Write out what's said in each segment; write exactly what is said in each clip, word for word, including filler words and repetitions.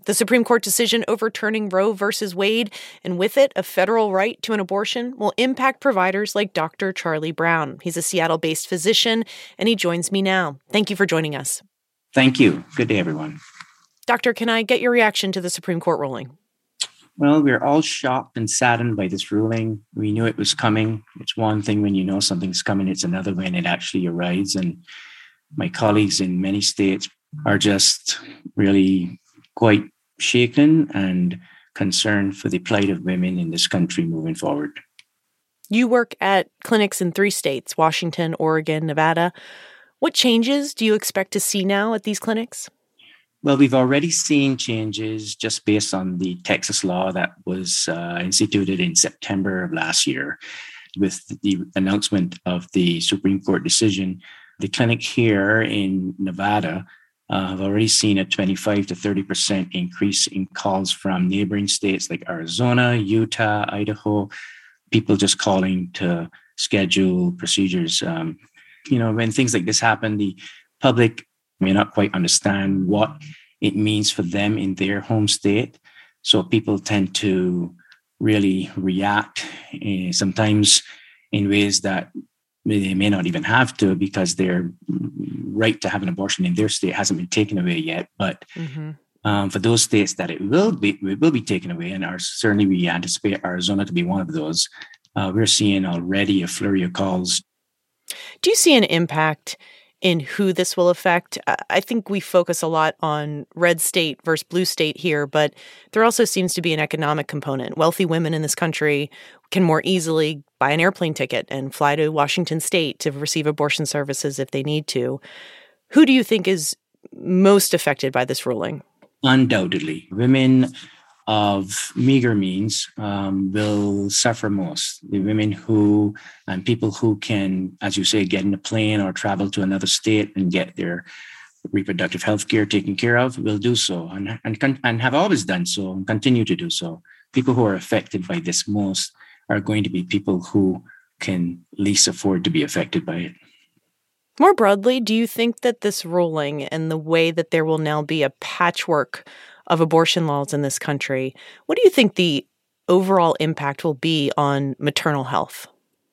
The Supreme Court decision overturning Roe versus Wade, and with it, a federal right to an abortion, will impact providers like Doctor Charlie Brown. He's a Seattle-based physician, and he joins me now. Thank you for joining us. Thank you. Good day, everyone. Doctor, can I get your reaction to the Supreme Court ruling? Well, we're all shocked and saddened by this ruling. We knew it was coming. It's one thing when you know something's coming. It's another when it actually arrives. And my colleagues in many states are just really quite shaken and concerned for the plight of women in this country moving forward. You work at clinics in three states, Washington, Oregon, Nevada. What changes do you expect to see now at these clinics? Well, we've already seen changes just based on the Texas law that was uh, instituted in September of last year. With the announcement of the Supreme Court decision, the clinic here in Nevada uh, have already seen a twenty-five to thirty percent increase in calls from neighboring states like Arizona, Utah, Idaho, people just calling to schedule procedures. Um, you know, when things like this happen, the public may not quite understand what it means for them in their home state. So people tend to really react uh, sometimes in ways that they may not even have to, because their right to have an abortion in their state hasn't been taken away yet. But mm-hmm. um, for those states that it will be, it will be taken away, and are, certainly we anticipate Arizona to be one of those, uh, we're seeing already a flurry of calls. Do you see an impact in who this will affect? I think we focus a lot on red state versus blue state here, but there also seems to be an economic component. Wealthy women in this country can more easily buy an airplane ticket and fly to Washington State to receive abortion services if they need to. Who do you think is most affected by this ruling? Undoubtedly, women of meager means um, will suffer most. The women who, and people who can, as you say, get in a plane or travel to another state and get their reproductive health care taken care of, will do so and, and, and have always done so and continue to do so. People who are affected by this most are going to be people who can least afford to be affected by it. More broadly, do you think that this ruling and the way that there will now be a patchwork of abortion laws in this country, what do you think the overall impact will be on maternal health?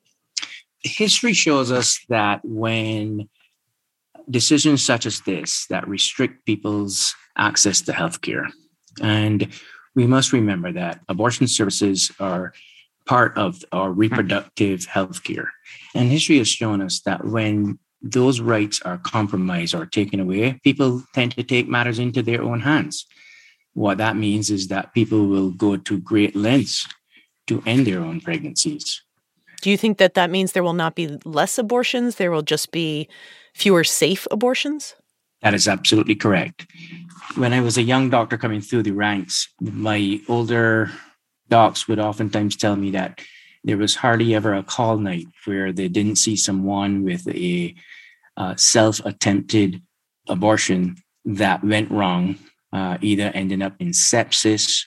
History shows us that when decisions such as this that restrict people's access to healthcare, and we must remember that abortion services are part of our reproductive healthcare. And history has shown us that when those rights are compromised or taken away, people tend to take matters into their own hands. What that means is that people will go to great lengths to end their own pregnancies. Do you think that that means there will not be less abortions? There will just be fewer safe abortions? That is absolutely correct. When I was a young doctor coming through the ranks, my older docs would oftentimes tell me that there was hardly ever a call night where they didn't see someone with a uh, self-attempted abortion that went wrong, uh, either ending up in sepsis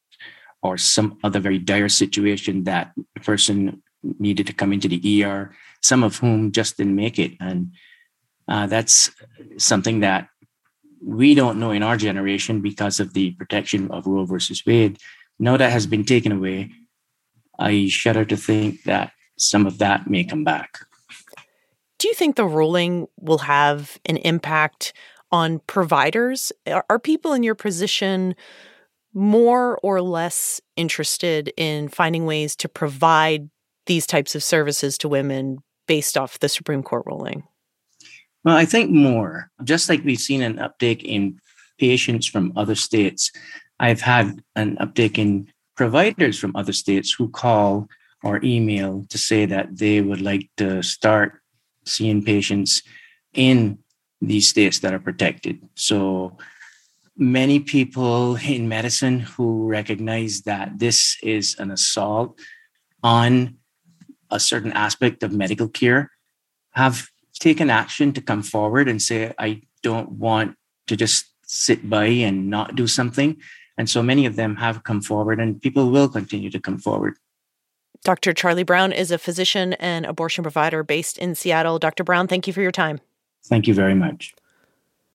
or some other very dire situation that the person needed to come into the E R, some of whom just didn't make it. And uh, that's something that we don't know in our generation because of the protection of Roe versus Wade. Now that has been taken away, I shudder to think that some of that may come back. Do you think the ruling will have an impact on providers? Are, are people in your position more or less interested in finding ways to provide these types of services to women based off the Supreme Court ruling? Well, I think more. Just like we've seen an uptake in patients from other states, I've had an uptake in providers from other states who call or email to say that they would like to start seeing patients in these states that are protected. So many people in medicine who recognize that this is an assault on a certain aspect of medical care have taken action to come forward and say, I don't want to just sit by and not do something. And so many of them have come forward, and people will continue to come forward. Doctor Charlie Brown is a physician and abortion provider based in Seattle. Doctor Brown, thank you for your time. Thank you very much.